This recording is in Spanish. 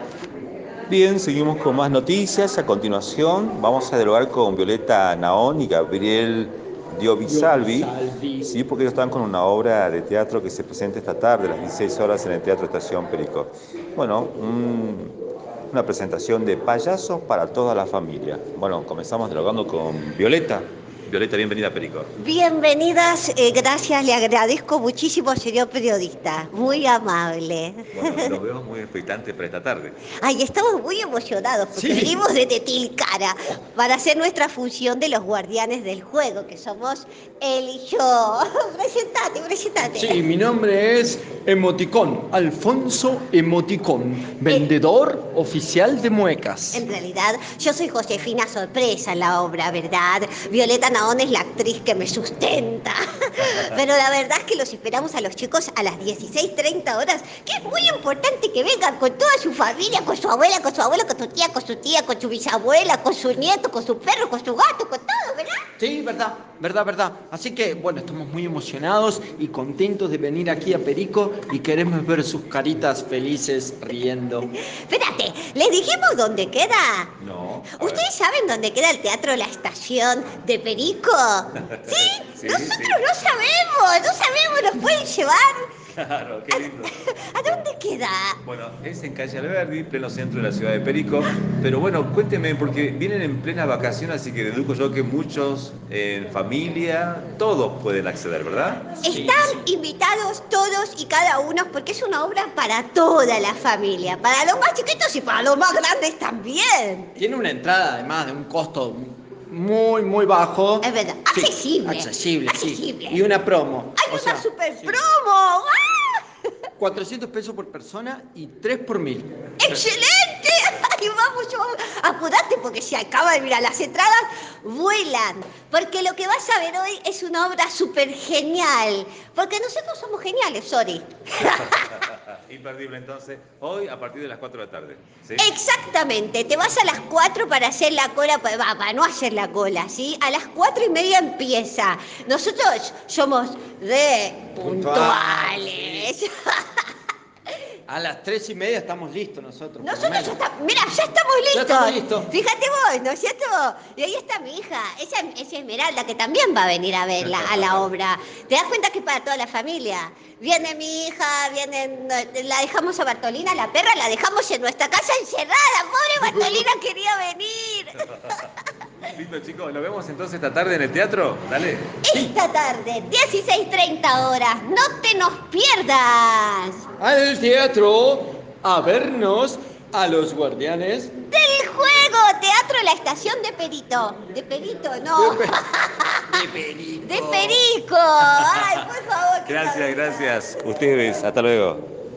Bien, seguimos con más noticias. A continuación vamos a dialogar con Violeta Naón y Gabriel Diovisalvi, sí, porque ellos están con una obra de teatro que se presenta esta tarde a las 16 horas en el Teatro Estación Perico. Bueno, una presentación de payasos para toda la familia. Bueno, comenzamos dialogando con Violeta. Violeta, bienvenida a Perico. Bienvenidas, gracias, le agradezco muchísimo, señor periodista, muy amable. Bueno, los veo muy expectantes para esta tarde. Ay, estamos muy emocionados porque venimos desde Tilcara para hacer nuestra función de los guardianes del juego, que somos él y yo. Presentate. Sí, mi nombre es Emoticón, Alfonso Emoticón, vendedor oficial de muecas. En realidad, yo soy Josefina Sorpresa en la obra, ¿verdad? Violeta Naón es la actriz que me sustenta. Pero la verdad es que los esperamos a los chicos a las 16:30 horas, que es muy importante que vengan con toda su familia, con su abuela, con su abuelo, con su tía, con su bisabuela, con su nieto, con su perro, con su gato, con todo, ¿verdad? Sí, verdad. Así que, bueno, estamos muy emocionados y contentos de venir aquí a Perico y queremos ver sus caritas felices riendo. Espérate, ¿les dijimos dónde queda? No. ¿Ustedes saben dónde queda el Teatro La Estación de Perico? ¿Sí? Sí, Nosotros sí. no sabemos, ¿nos pueden llevar? Claro, qué lindo. ¿A dónde queda? Bueno, es en Calle Alberdi, pleno centro de la ciudad de Perico. Pero bueno, cuénteme, porque vienen en plena vacación, así que deduzco yo que muchos en familia, todos pueden acceder, ¿verdad? Están invitados todos y cada uno porque es una obra para toda la familia, para los más chiquitos y para los más grandes también. Tiene una entrada, además, de un costo muy bajo. Es verdad, Sí, accesible. sí. Y una promo. ¡Hay O una sea, super sí. promo! ¡Ah! 400 pesos por persona y 3 por 1000. ¡Excelente! ¡Ay, vamos, apurate porque se acaba de mirar, las entradas vuelan. Porque lo que vas a ver hoy es una obra súper genial. Porque nosotros somos geniales, sorry. Imperdible entonces, hoy a partir de las 4 de la tarde. ¿Sí? Exactamente, te vas a las 4 para hacer la cola, para no hacer la cola, ¿sí? A las 4:30 empieza. Nosotros somos puntuales. A las 3:30 estamos listos nosotros. Nosotros ya estamos listos. Ya estamos listos. Fíjate vos, ¿no es cierto? Y ahí está mi hija, esa es Esmeralda, que también va a venir a verla, a la obra. ¿Te das cuenta que es para toda la familia? Viene mi hija, la dejamos a Bartolina, la perra, la dejamos en nuestra casa encerrada. Pobre Bartolina quería venir. Listo, chicos, nos vemos entonces esta tarde en el teatro. Dale. Esta tarde, 16:30 horas, no te nos pierdas. Al teatro a vernos a los guardianes Del juego, Teatro La Estación de Perito. De Perito, no. de Perico. De Perico. Ay, por favor. Gracias. Ustedes, hasta luego.